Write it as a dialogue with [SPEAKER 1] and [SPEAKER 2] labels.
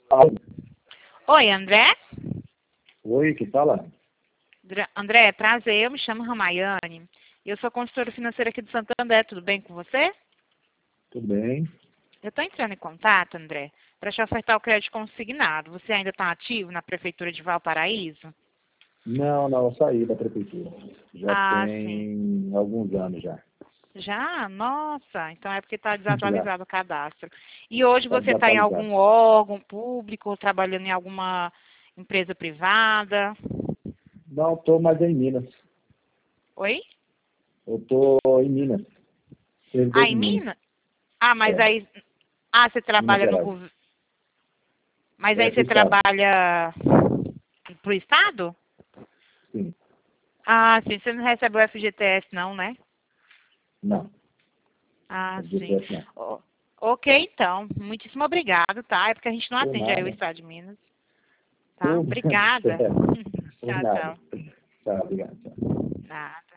[SPEAKER 1] Oi, André?
[SPEAKER 2] Oi, que fala?
[SPEAKER 1] André, prazer, eu me chamo Ramayane. Eu sou consultora financeira aqui do Santander, tudo bem com você?
[SPEAKER 2] Tudo bem?
[SPEAKER 1] Eu estou entrando em contato, André, para te ofertar o crédito consignado. Você ainda está ativo na Prefeitura de Valparaíso?
[SPEAKER 2] Não, eu saí da prefeitura. Já
[SPEAKER 1] Ah, sim.
[SPEAKER 2] tem alguns anos já.
[SPEAKER 1] Já? Nossa, então é porque está
[SPEAKER 2] Já,
[SPEAKER 1] desatualizado o cadastro. E hoje
[SPEAKER 2] está
[SPEAKER 1] você está em
[SPEAKER 2] desatualizado.
[SPEAKER 1] algum órgão público, ou trabalhando em alguma empresa privada?
[SPEAKER 2] Não, estou mais em Minas.
[SPEAKER 1] Oi?
[SPEAKER 2] Eu estou em Minas, servidor
[SPEAKER 1] Ah,
[SPEAKER 2] de
[SPEAKER 1] em
[SPEAKER 2] Minas.
[SPEAKER 1] Minas? Ah, mas
[SPEAKER 2] É,
[SPEAKER 1] aí. Ah, você
[SPEAKER 2] Minas
[SPEAKER 1] trabalha no
[SPEAKER 2] Gerais.
[SPEAKER 1] governo. Mas
[SPEAKER 2] É,
[SPEAKER 1] aí
[SPEAKER 2] pro
[SPEAKER 1] você
[SPEAKER 2] estado.
[SPEAKER 1] trabalha pro Estado?
[SPEAKER 2] Sim.
[SPEAKER 1] Ah, sim, você não recebe o FGTS não, né?
[SPEAKER 2] Não,
[SPEAKER 1] Ah, sim.
[SPEAKER 2] FGTS não.
[SPEAKER 1] Ok, então. Muitíssimo obrigado, tá? É porque a gente não
[SPEAKER 2] Por
[SPEAKER 1] atende aí o
[SPEAKER 2] nada.
[SPEAKER 1] Estado de Minas, tá?
[SPEAKER 2] Por,
[SPEAKER 1] Obrigada.
[SPEAKER 2] por
[SPEAKER 1] Tchau,
[SPEAKER 2] nada.
[SPEAKER 1] tchau.
[SPEAKER 2] Tá, obrigado. Tchau.
[SPEAKER 1] Nada.